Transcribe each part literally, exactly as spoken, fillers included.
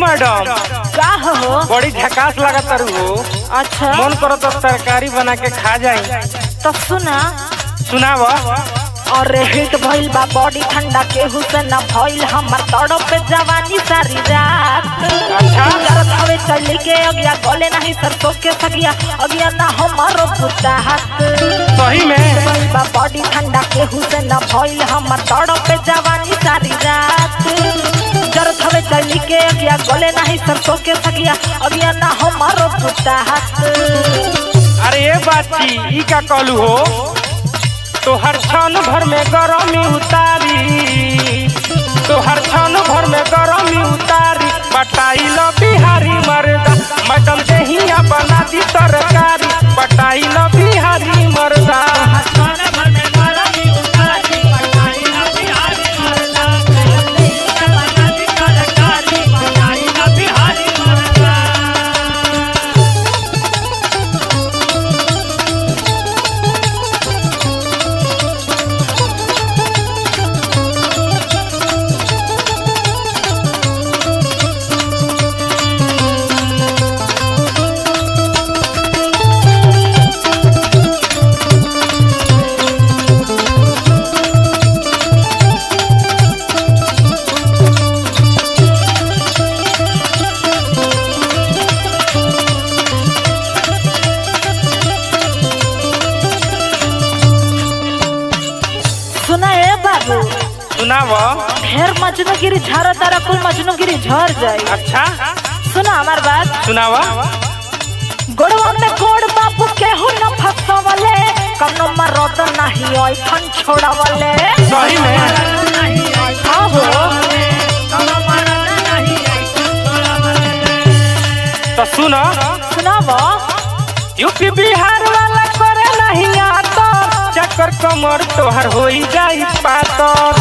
Madam का हो? बड़ी झकास लगत हो। अच्छा मन करो तो तरकारी बना के खा जाए। तो सुना सुनाव। अरे हिट भइल बा बॉडी ठंडा केहू से न भइल हमर तड़प पे जवानी सारी रात। अच्छा करत हवे चली के अगिया गले नहीं सरसों के सगिया अगिया ना हमारो पुता हाथ। सही में भइल बा बॉडी ठंडा केहू से न भइल हमर तड़प पे जवानी सारी रात। करत हवे चली के अगिया गले नहीं सरसों के सगिया अगिया ना हमारो पुता हाथ। अरे ये बात की ई का कहलू हो। तो हर क्षण भर में गरमी उतारी, तो हर क्षण भर में गरमी उतारी बटाई लो बिहारी मर्दा। मैडम दहिया बना दी तरकारी बटाई लो बिहारी मर्दा। सुनाव। ढेर मजनूगिरी झारा तारा कुल मजनूगिरी झर जाए। अच्छा सुना हमार बात। सुनाव। गोड़वा में गोड़ बाबू केहू न फसवले कनो मरद नहीं ओई खन छोड़वले। सही में हां हो तो सुनो। सुनाव। यूपी बिहार वाला करे नहीं आता चक्कर कमर तोहर होई जाई पातर।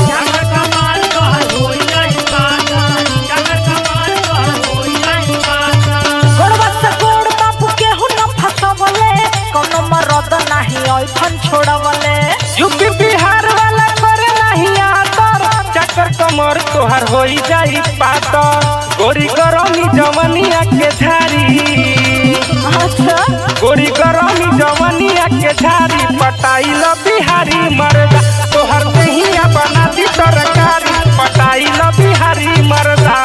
गोड़वा से गोड़ बाबू केहू न फसवले कनो मरद नहीं ओई खन छोड़वले। यूपी बिहार वाला करे नहीं आता चक्कर कमर तोहर होई जाई पातर। गोरी गरमी जवनिया के झारी, अच्छा गोरी गरमी जवनिया के झारी पटाई लो बिहारी मर्दा। तोहर दहिया बना दी तरकारी पटाई लो बिहारी मर्दा।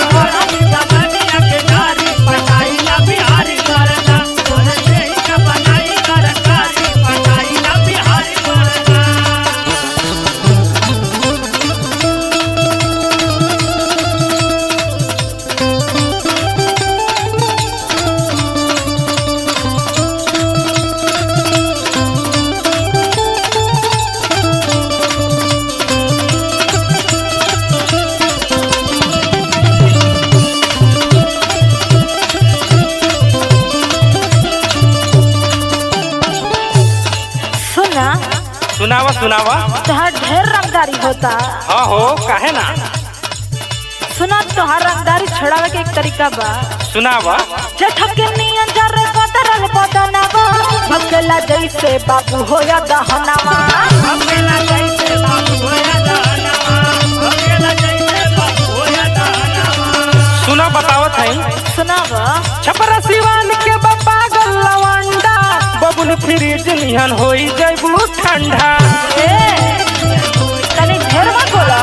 सुनावा सुनावा। तोहार ढेर रंगदारी होता। हाँ हो काहे ना। सुना तोहार रंगदारी छुड़ावे के एक तरीका बा। सुनावा। जेठक के नियन जरे बदरल बदनावा भगला जैसे बाबू होया दहनावा। भगला जैसे बाबू होया दहनावा, भगला जैसे बाबू होया दहनावा। सुना बतावत है। सुनावा। छपरा सिवान के बाबा गलवंडा बबुल फ्रिज निहन होई जइबू ठंडा। ए तने ढेर मत बोला।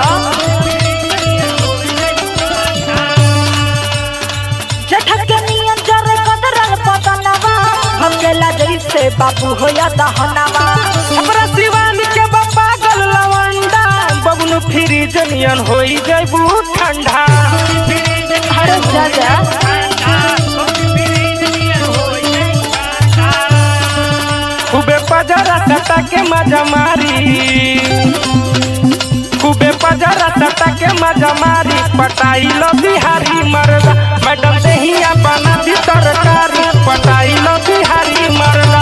जेठक के नियन जरे बदरल बदनावा भगला जैसे बाबू होया दहनावा। छपरा सिवान के बाबा गलवंडा बबुल फ्रिज निहन होई जइबू ठंडा। अरे जा जा खूबे पजरा सटा के मजा मारी, खूबे पजरा सटा के मजा मारी पटाई लो बिहारी मर्दा। मैडम दहिया बना दी तरकारी पटाई लो बिहारी मर्दा।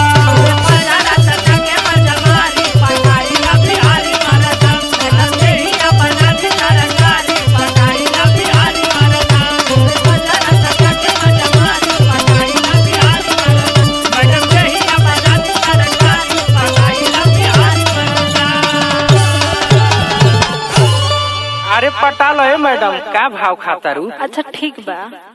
अरे पटा लो मैडम, का भाव खाता रू? अच्छा ठीक बा।